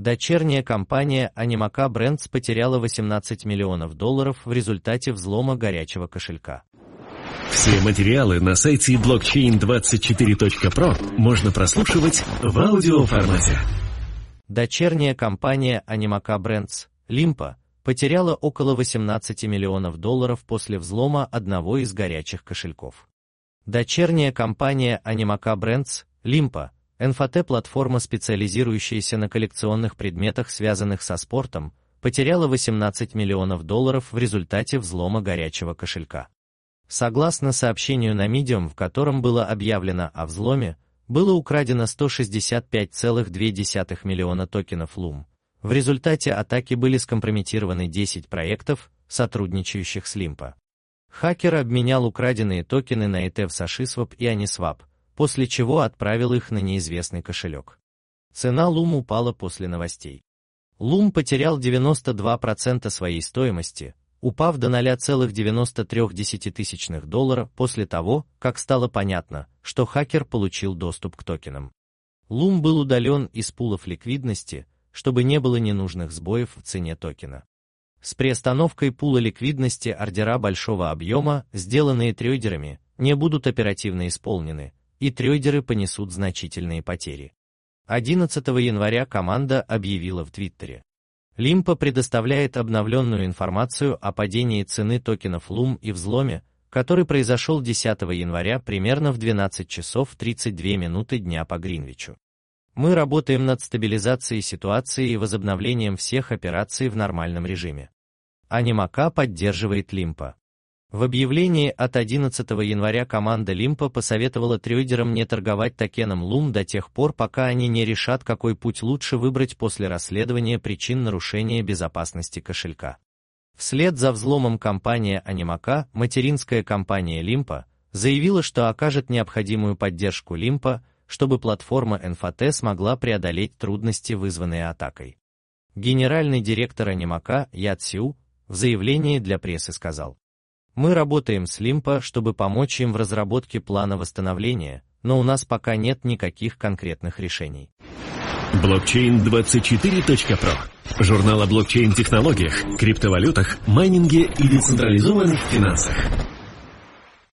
Дочерняя компания Animoca Brands потеряла $18 миллионов в результате взлома горячего кошелька. Все материалы на сайте blockchain24.pro можно прослушивать в аудиоформате. Дочерняя компания Animoca Brands, Limpa, потеряла около $18 миллионов после взлома одного из горячих кошельков. Дочерняя компания Animoca Brands, Limpa, NFT-платформа, специализирующаяся на коллекционных предметах, связанных со спортом, потеряла $18 миллионов в результате взлома горячего кошелька. Согласно сообщению на Medium, в котором было объявлено о взломе, было украдено 165,2 миллиона токенов LUM. В результате атаки были скомпрометированы 10 проектов, сотрудничающих с Limpa. Хакер обменял украденные токены на ETF SushiSwap и Uniswap, после чего отправил их на неизвестный кошелек. Цена LUM упала после новостей. LUM потерял 92% своей стоимости, упав до $0,93 после того, как стало понятно, что хакер получил доступ к токенам. LUM был удален из пулов ликвидности, чтобы не было ненужных сбоев в цене токена. С приостановкой пула ликвидности ордера большого объема, сделанные трейдерами, не будут оперативно исполнены, и трейдеры понесут значительные потери. 11 января команда объявила в Твиттере: Limpa предоставляет обновленную информацию о падении цены токенов LUM и взломе, который произошел 10 января примерно в 12 часов 32 минуты дня по Гринвичу. Мы работаем над стабилизацией ситуации и возобновлением всех операций в нормальном режиме. Animoca поддерживает Limpa. В объявлении от 11 января команда Limpa посоветовала трейдерам не торговать токеном LUM до тех пор, пока они не решат, какой путь лучше выбрать после расследования причин нарушения безопасности кошелька. Вслед за взломом компания Animoca, материнская компания Limpa, заявила, что окажет необходимую поддержку Limpa, чтобы платформа NFT смогла преодолеть трудности, вызванные атакой. Генеральный директор Animoca Яд Сю в заявлении для прессы сказал: «Мы работаем с Limpa, чтобы помочь им в разработке плана восстановления, но у нас пока нет никаких конкретных решений». Blockchain24.pro – журнал о блокчейн-технологиях, криптовалютах, майнинге и децентрализованных финансах.